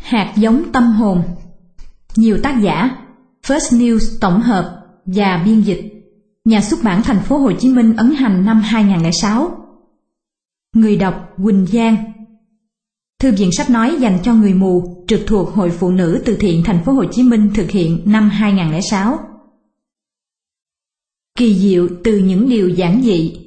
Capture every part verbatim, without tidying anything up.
Hạt giống tâm hồn. Nhiều tác giả, First News tổng hợp và biên dịch. Nhà xuất bản Thành phố Hồ Chí Minh ấn hành năm hai không không sáu. Người đọc Quỳnh Giang. Thư viện sách nói dành cho người mù trực thuộc Hội Phụ nữ Từ thiện Thành phố Hồ Chí Minh thực hiện năm hai không không sáu. Kỳ diệu từ những điều giản dị.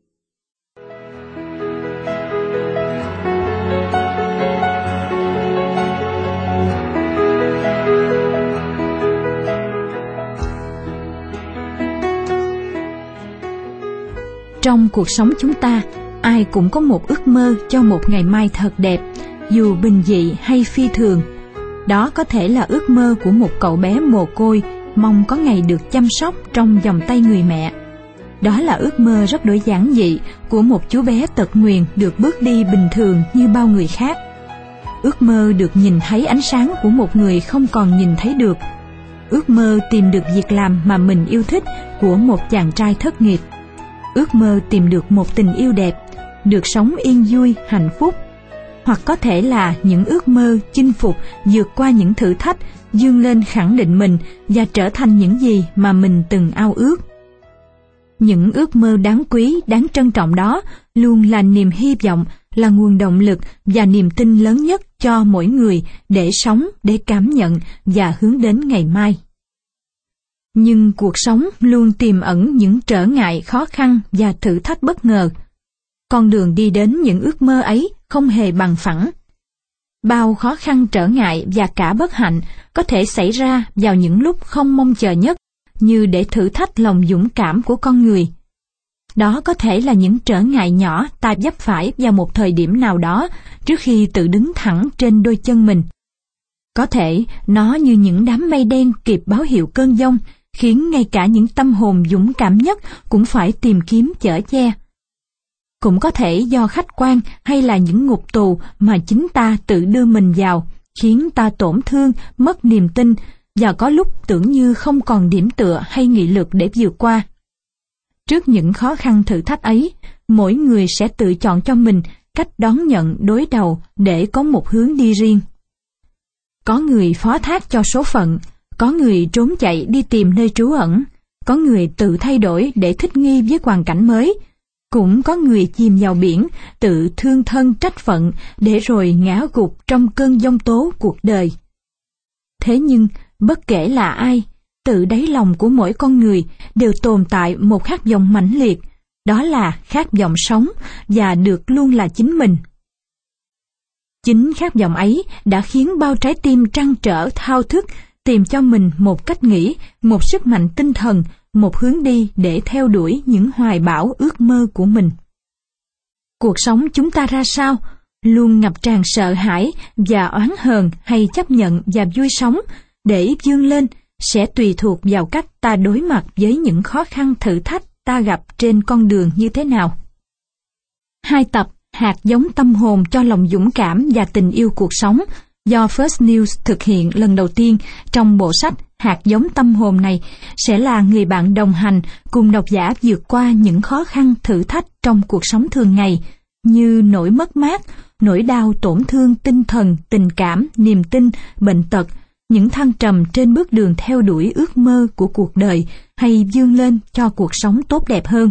Trong cuộc sống chúng ta, ai cũng có một ước mơ cho một ngày mai thật đẹp, dù bình dị hay phi thường. Đó có thể là ước mơ của một cậu bé mồ côi mong có ngày được chăm sóc trong vòng tay người mẹ. Đó là ước mơ rất đổi giản dị của một chú bé tật nguyền được bước đi bình thường như bao người khác. Ước mơ được nhìn thấy ánh sáng của một người không còn nhìn thấy được. Ước mơ tìm được việc làm mà mình yêu thích của một chàng trai thất nghiệp. Ước mơ tìm được một tình yêu đẹp, được sống yên vui, hạnh phúc. Hoặc có thể là những ước mơ chinh phục, vượt qua những thử thách, vươn lên khẳng định mình và trở thành những gì mà mình từng ao ước. Những ước mơ đáng quý, đáng trân trọng đó luôn là niềm hy vọng, là nguồn động lực và niềm tin lớn nhất cho mỗi người để sống, để cảm nhận và hướng đến ngày mai. Nhưng cuộc sống luôn tiềm ẩn những trở ngại khó khăn và thử thách bất ngờ. Con đường đi đến những ước mơ ấy không hề bằng phẳng. Bao khó khăn trở ngại và cả bất hạnh có thể xảy ra vào những lúc không mong chờ nhất, như để thử thách lòng dũng cảm của con người. Đó có thể là những trở ngại nhỏ ta vấp phải vào một thời điểm nào đó trước khi tự đứng thẳng trên đôi chân mình. Có thể nó như những đám mây đen kịp báo hiệu cơn giông, khiến ngay cả những tâm hồn dũng cảm nhất cũng phải tìm kiếm chở che. Cũng có thể do khách quan hay là những ngục tù mà chính ta tự đưa mình vào, khiến ta tổn thương, mất niềm tin và có lúc tưởng như không còn điểm tựa hay nghị lực để vượt qua. Trước những khó khăn thử thách ấy, mỗi người sẽ tự chọn cho mình cách đón nhận đối đầu để có một hướng đi riêng. Có người phó thác cho số phận, có người trốn chạy đi tìm nơi trú ẩn, có người tự thay đổi để thích nghi với hoàn cảnh mới, cũng có người chìm vào biển, tự thương thân trách phận để rồi ngã gục trong cơn giông tố cuộc đời. Thế nhưng, bất kể là ai, tự đáy lòng của mỗi con người đều tồn tại một khát vọng mãnh liệt, đó là khát vọng sống và được luôn là chính mình. Chính khát vọng ấy đã khiến bao trái tim trăn trở thao thức tìm cho mình một cách nghĩ, một sức mạnh tinh thần, một hướng đi để theo đuổi những hoài bão ước mơ của mình. Cuộc sống chúng ta ra sao? Luôn ngập tràn sợ hãi và oán hờn hay chấp nhận và vui sống để vươn lên sẽ tùy thuộc vào cách ta đối mặt với những khó khăn thử thách ta gặp trên con đường như thế nào. Hai tập Hạt giống tâm hồn cho lòng dũng cảm và tình yêu cuộc sống do First News thực hiện lần đầu tiên trong bộ sách Hạt giống tâm hồn này sẽ là người bạn đồng hành cùng độc giả vượt qua những khó khăn thử thách trong cuộc sống thường ngày như nỗi mất mát, nỗi đau tổn thương tinh thần, tình cảm, niềm tin, bệnh tật, những thăng trầm trên bước đường theo đuổi ước mơ của cuộc đời hay vươn lên cho cuộc sống tốt đẹp hơn.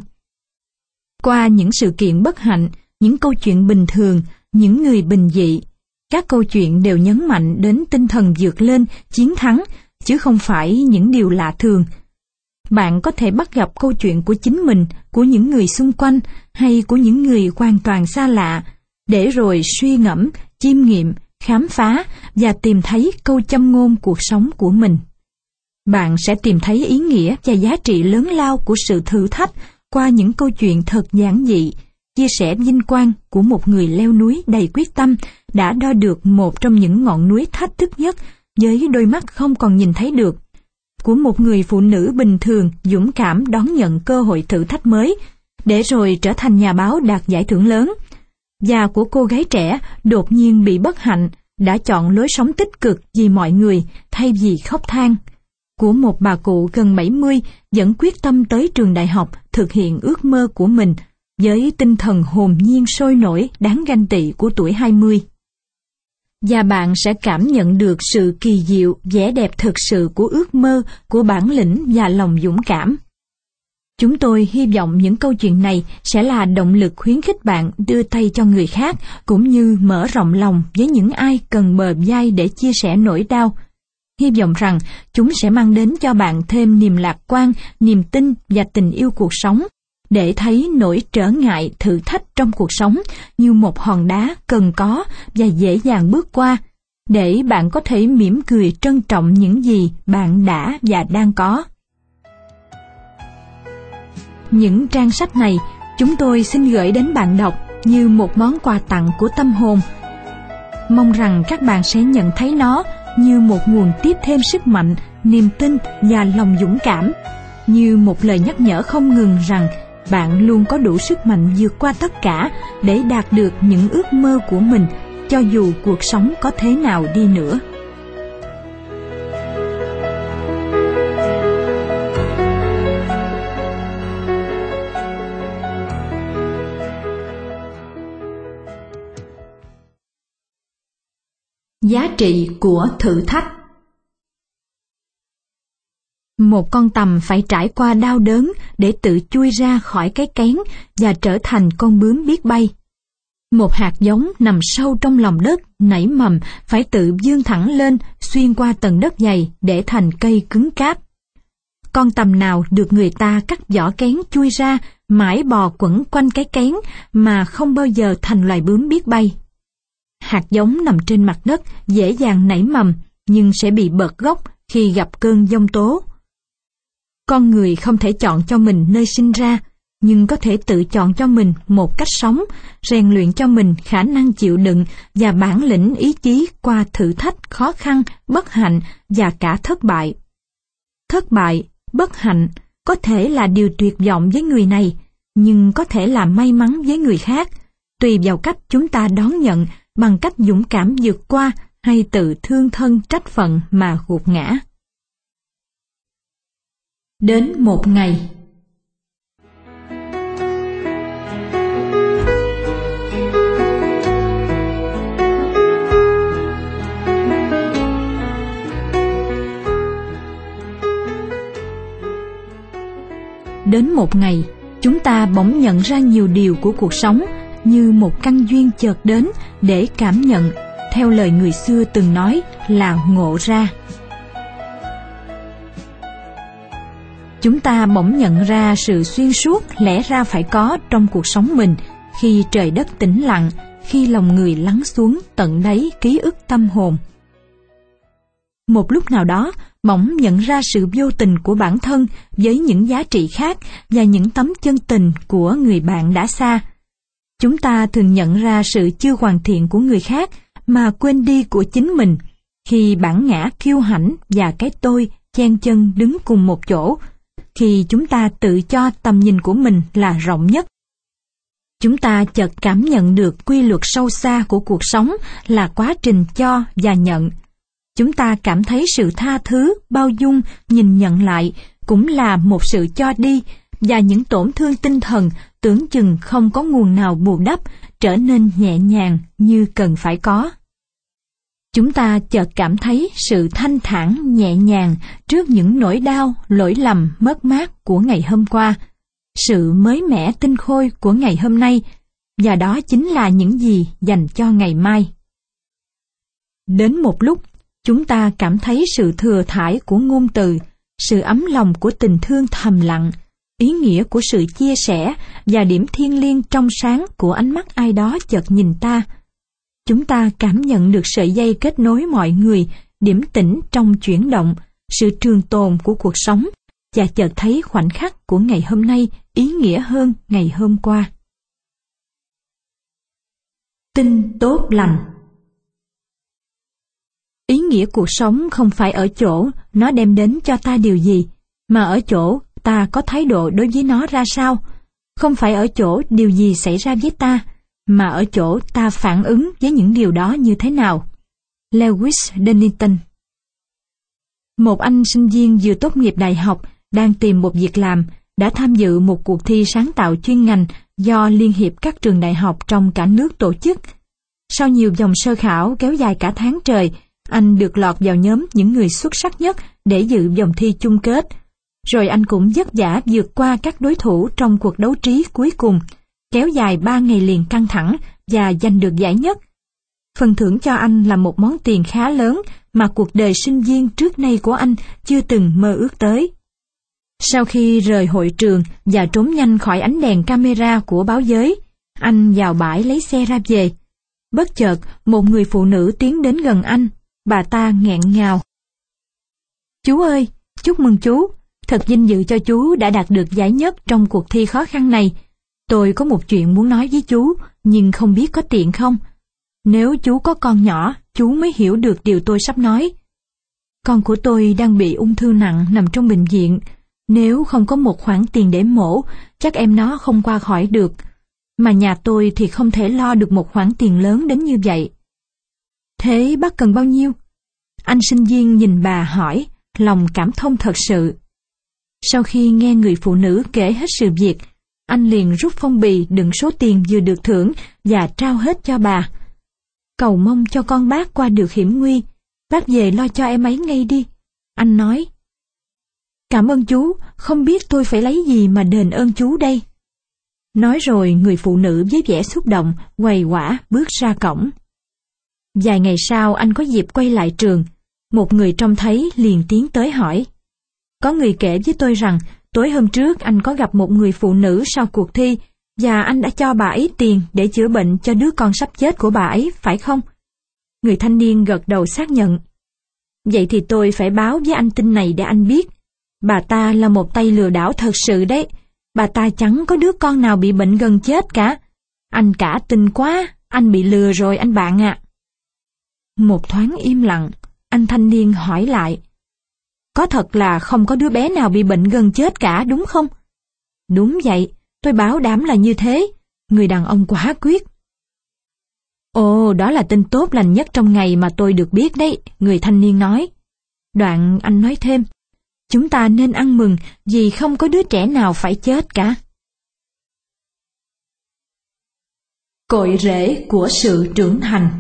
Qua những sự kiện bất hạnh, những câu chuyện bình thường, những người bình dị, các câu chuyện đều nhấn mạnh đến tinh thần vượt lên, chiến thắng, chứ không phải những điều lạ thường. Bạn có thể bắt gặp câu chuyện của chính mình, của những người xung quanh hay của những người hoàn toàn xa lạ, để rồi suy ngẫm, chiêm nghiệm, khám phá và tìm thấy câu châm ngôn cuộc sống của mình. Bạn sẽ tìm thấy ý nghĩa và giá trị lớn lao của sự thử thách qua những câu chuyện thật giản dị, chia sẻ vinh quang của một người leo núi đầy quyết tâm đã đo được một trong những ngọn núi thách thức nhất với đôi mắt không còn nhìn thấy được, của một người phụ nữ bình thường dũng cảm đón nhận cơ hội thử thách mới để rồi trở thành nhà báo đạt giải thưởng lớn, và của cô gái trẻ đột nhiên bị bất hạnh đã chọn lối sống tích cực vì mọi người thay vì khóc than, của một bà cụ gần bảy mươi vẫn quyết tâm tới trường đại học thực hiện ước mơ của mình với tinh thần hồn nhiên sôi nổi đáng ganh tị của tuổi hai mươi. và bạn sẽ cảm nhận được sự kỳ diệu, vẻ đẹp thực sự của ước mơ, của bản lĩnh và lòng dũng cảm. Chúng tôi hy vọng những câu chuyện này sẽ là động lực khuyến khích bạn đưa tay cho người khác, cũng như mở rộng lòng với những ai cần bờ vai để chia sẻ nỗi đau. Hy vọng rằng chúng sẽ mang đến cho bạn thêm niềm lạc quan, niềm tin và tình yêu cuộc sống, để thấy nỗi trở ngại, thử thách trong cuộc sống như một hòn đá cần có và dễ dàng bước qua, để bạn có thể mỉm cười trân trọng những gì bạn đã và đang có. Những trang sách này chúng tôi xin gửi đến bạn đọc như một món quà tặng của tâm hồn. Mong rằng các bạn sẽ nhận thấy nó như một nguồn tiếp thêm sức mạnh, niềm tin và lòng dũng cảm, như một lời nhắc nhở không ngừng rằng bạn luôn có đủ sức mạnh vượt qua tất cả để đạt được những ước mơ của mình, cho dù cuộc sống có thế nào đi nữa. Giá trị của thử thách. Một con tằm phải trải qua đau đớn để tự chui ra khỏi cái kén và trở thành con bướm biết bay. Một hạt giống nằm sâu trong lòng đất nảy mầm phải tự vươn thẳng lên xuyên qua tầng đất dày để thành cây cứng cáp. Con tằm nào được người ta cắt vỏ kén chui ra mãi bò quẩn quanh cái kén mà không bao giờ thành loài bướm biết bay. Hạt giống nằm trên mặt đất dễ dàng nảy mầm nhưng sẽ bị bật gốc khi gặp cơn giông tố. Con người không thể chọn cho mình nơi sinh ra, nhưng có thể tự chọn cho mình một cách sống, rèn luyện cho mình khả năng chịu đựng và bản lĩnh ý chí qua thử thách, khó khăn, bất hạnh và cả thất bại. Thất bại, bất hạnh có thể là điều tuyệt vọng với người này, nhưng có thể là may mắn với người khác, tùy vào cách chúng ta đón nhận, bằng cách dũng cảm vượt qua hay tự thương thân trách phận mà gục ngã. Đến một ngày. Đến một ngày, chúng ta bỗng nhận ra nhiều điều của cuộc sống như một căn duyên chợt đến để cảm nhận, theo lời người xưa từng nói là ngộ ra. Chúng ta bỗng nhận ra sự xuyên suốt lẽ ra phải có trong cuộc sống mình khi trời đất tĩnh lặng, khi lòng người lắng xuống tận đáy ký ức tâm hồn. Một lúc nào đó, bỗng nhận ra sự vô tình của bản thân với những giá trị khác và những tấm chân tình của người bạn đã xa. Chúng ta thường nhận ra sự chưa hoàn thiện của người khác mà quên đi của chính mình, khi bản ngã kiêu hãnh và cái tôi chen chân đứng cùng một chỗ, khi chúng ta tự cho tầm nhìn của mình là rộng nhất. Chúng ta chợt cảm nhận được quy luật sâu xa của cuộc sống là quá trình cho và nhận. Chúng ta cảm thấy sự tha thứ, bao dung, nhìn nhận lại cũng là một sự cho đi, và những tổn thương tinh thần tưởng chừng không có nguồn nào bù đắp trở nên nhẹ nhàng như cần phải có. Chúng ta chợt cảm thấy sự thanh thản nhẹ nhàng trước những nỗi đau, lỗi lầm, mất mát của ngày hôm qua, sự mới mẻ tinh khôi của ngày hôm nay, và đó chính là những gì dành cho ngày mai. Đến một lúc, chúng ta cảm thấy sự thừa thãi của ngôn từ, sự ấm lòng của tình thương thầm lặng, ý nghĩa của sự chia sẻ và điểm thiêng liêng trong sáng của ánh mắt ai đó chợt nhìn ta. Chúng ta cảm nhận được sợi dây kết nối mọi người, điểm tĩnh trong chuyển động, sự trường tồn của cuộc sống, và chợt thấy khoảnh khắc của ngày hôm nay ý nghĩa hơn ngày hôm qua. Tin tốt lành. Ý nghĩa cuộc sống không phải ở chỗ nó đem đến cho ta điều gì, mà ở chỗ ta có thái độ đối với nó ra sao. Không phải ở chỗ điều gì xảy ra với ta, mà ở chỗ ta phản ứng với những điều đó như thế nào. Lewis Dennington. Một anh sinh viên vừa tốt nghiệp đại học đang tìm một việc làm đã tham dự một cuộc thi sáng tạo chuyên ngành do Liên hiệp các trường đại học trong cả nước tổ chức. Sau nhiều vòng sơ khảo kéo dài cả tháng trời, anh được lọt vào nhóm những người xuất sắc nhất để dự vòng thi chung kết. Rồi anh cũng vất vả vượt qua các đối thủ trong cuộc đấu trí cuối cùng, kéo dài ba ngày liền căng thẳng và giành được giải nhất. Phần thưởng cho anh là một món tiền khá lớn mà cuộc đời sinh viên trước nay của anh chưa từng mơ ước tới. Sau khi rời hội trường và trốn nhanh khỏi ánh đèn camera của báo giới, anh vào bãi lấy xe ra về. Bất chợt, một người phụ nữ tiến đến gần anh. Bà ta nghẹn ngào. Chú ơi, chúc mừng chú. Thật vinh dự cho chú đã đạt được giải nhất trong cuộc thi khó khăn này. Tôi có một chuyện muốn nói với chú, nhưng không biết có tiện không? Nếu chú có con nhỏ, chú mới hiểu được điều tôi sắp nói. Con của tôi đang bị ung thư nặng nằm trong bệnh viện. Nếu không có một khoản tiền để mổ, chắc em nó không qua khỏi được. Mà nhà tôi thì không thể lo được một khoản tiền lớn đến như vậy. Thế bác cần bao nhiêu? Anh sinh viên nhìn bà hỏi, lòng cảm thông thật sự. Sau khi nghe người phụ nữ kể hết sự việc, anh liền rút phong bì đựng số tiền vừa được thưởng và trao hết cho bà. Cầu mong cho con bác qua được hiểm nguy, bác về lo cho em ấy ngay đi. Anh nói. Cảm ơn chú, không biết tôi phải lấy gì mà đền ơn chú đây. Nói rồi người phụ nữ với vẻ xúc động, quầy quả bước ra cổng. Vài ngày sau anh có dịp quay lại trường, một người trông thấy liền tiến tới hỏi. Có người kể với tôi rằng tối hôm trước anh có gặp một người phụ nữ sau cuộc thi và anh đã cho bà ấy tiền để chữa bệnh cho đứa con sắp chết của bà ấy, phải không? Người thanh niên gật đầu xác nhận. Vậy thì tôi phải báo với anh tin này để anh biết. Bà ta là một tay lừa đảo thật sự đấy. Bà ta chẳng có đứa con nào bị bệnh gần chết cả. Anh cả tin quá, anh bị lừa rồi anh bạn ạ. Một thoáng im lặng, anh thanh niên hỏi lại. Có thật là không có đứa bé nào bị bệnh gần chết cả đúng không? Đúng vậy, tôi bảo đảm là như thế. Người đàn ông quả quyết. Ồ, đó là tin tốt lành nhất trong ngày mà tôi được biết đấy, người thanh niên nói. Đoạn anh nói thêm. Chúng ta nên ăn mừng vì không có đứa trẻ nào phải chết cả. Cội rễ của sự trưởng thành.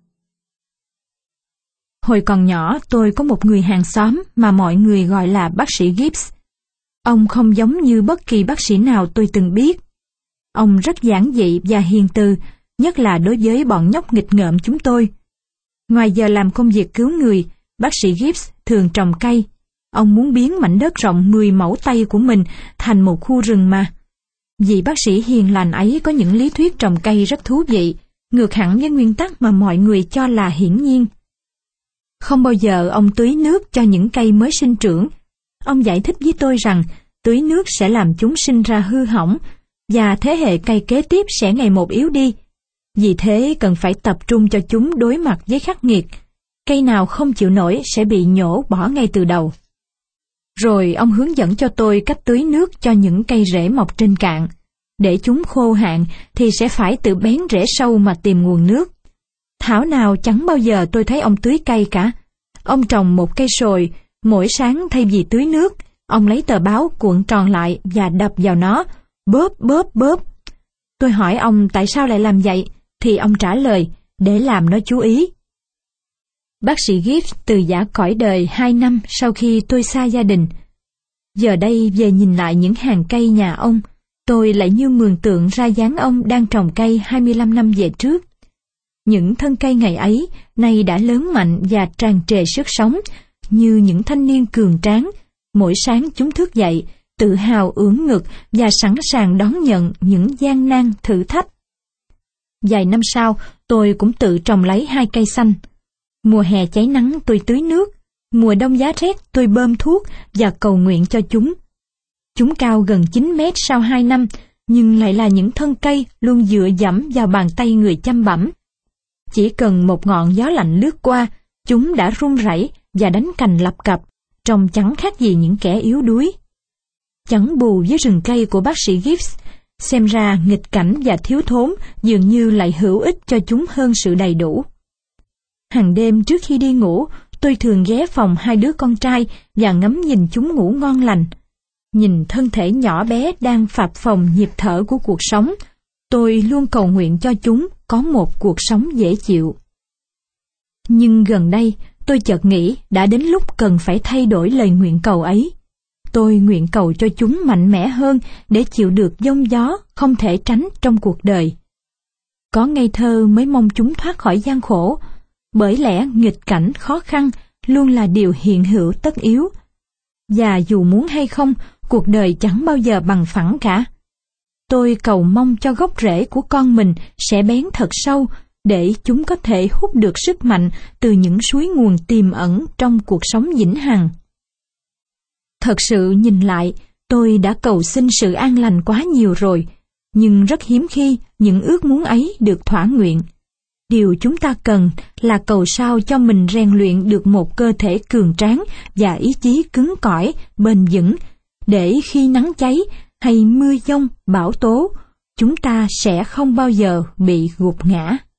Hồi còn nhỏ tôi có một người hàng xóm mà mọi người gọi là bác sĩ Gibbs. Ông không giống như bất kỳ bác sĩ nào tôi từng biết. Ông rất giản dị và hiền từ, nhất là đối với bọn nhóc nghịch ngợm chúng tôi. Ngoài giờ làm công việc cứu người, bác sĩ Gibbs thường trồng cây. Ông muốn biến mảnh đất rộng mười mẫu Tây của mình thành một khu rừng mà. Vị bác sĩ hiền lành ấy có những lý thuyết trồng cây rất thú vị, ngược hẳn với nguyên tắc mà mọi người cho là hiển nhiên. Không bao giờ ông tưới nước cho những cây mới sinh trưởng. Ông giải thích với tôi rằng tưới nước sẽ làm chúng sinh ra hư hỏng, và thế hệ cây kế tiếp sẽ ngày một yếu đi. Vì thế cần phải tập trung cho chúng đối mặt với khắc nghiệt. Cây nào không chịu nổi sẽ bị nhổ bỏ ngay từ đầu. Rồi ông hướng dẫn cho tôi cách tưới nước cho những cây rễ mọc trên cạn. Để chúng khô hạn thì sẽ phải tự bén rễ sâu mà tìm nguồn nước. Thảo nào chẳng bao giờ tôi thấy ông tưới cây cả. Ông trồng một cây sồi, mỗi sáng thay vì tưới nước, ông lấy tờ báo cuộn tròn lại và đập vào nó, bóp bóp bóp. Tôi hỏi ông tại sao lại làm vậy, thì ông trả lời, để làm nó chú ý. Bác sĩ Gibbs từ giã cõi đời hai năm sau khi tôi xa gia đình. Giờ đây về nhìn lại những hàng cây nhà ông, tôi lại như mường tượng ra dáng ông đang trồng cây hai mươi lăm năm về trước. Những thân cây ngày ấy nay đã lớn mạnh và tràn trề sức sống, như những thanh niên cường tráng. Mỗi sáng chúng thức dậy, tự hào ưỡn ngực và sẵn sàng đón nhận những gian nan thử thách. Vài năm sau, tôi cũng tự trồng lấy hai cây xanh. Mùa hè cháy nắng tôi tưới nước, mùa đông giá rét tôi bơm thuốc và cầu nguyện cho chúng. Chúng cao gần chín mét sau hai năm, nhưng lại là những thân cây luôn dựa dẫm vào bàn tay người chăm bẵm. Chỉ cần một ngọn gió lạnh lướt qua, chúng đã run rẩy và đánh cành lập cập, trông chẳng khác gì những kẻ yếu đuối. Chẳng bù với rừng cây của bác sĩ Gibbs, xem ra nghịch cảnh và thiếu thốn dường như lại hữu ích cho chúng hơn sự đầy đủ. Hàng đêm trước khi đi ngủ, tôi thường ghé phòng hai đứa con trai và ngắm nhìn chúng ngủ ngon lành. Nhìn thân thể nhỏ bé đang phập phồng nhịp thở của cuộc sống, tôi luôn cầu nguyện cho chúng có một cuộc sống dễ chịu. Nhưng gần đây, tôi chợt nghĩ đã đến lúc cần phải thay đổi lời nguyện cầu ấy. Tôi nguyện cầu cho chúng mạnh mẽ hơn để chịu được giông gió không thể tránh trong cuộc đời. Có ngây thơ mới mong chúng thoát khỏi gian khổ, bởi lẽ nghịch cảnh khó khăn luôn là điều hiện hữu tất yếu. Và dù muốn hay không, cuộc đời chẳng bao giờ bằng phẳng cả. Tôi cầu mong cho gốc rễ của con mình sẽ bén thật sâu, để chúng có thể hút được sức mạnh từ những suối nguồn tiềm ẩn trong cuộc sống vĩnh hằng. Thật sự nhìn lại, tôi đã cầu xin sự an lành quá nhiều rồi, nhưng rất hiếm khi những ước muốn ấy được thỏa nguyện. Điều chúng ta cần là cầu sao cho mình rèn luyện được một cơ thể cường tráng và ý chí cứng cỏi, bền vững, để khi nắng cháy hay mưa giông, bão tố, chúng ta sẽ không bao giờ bị gục ngã.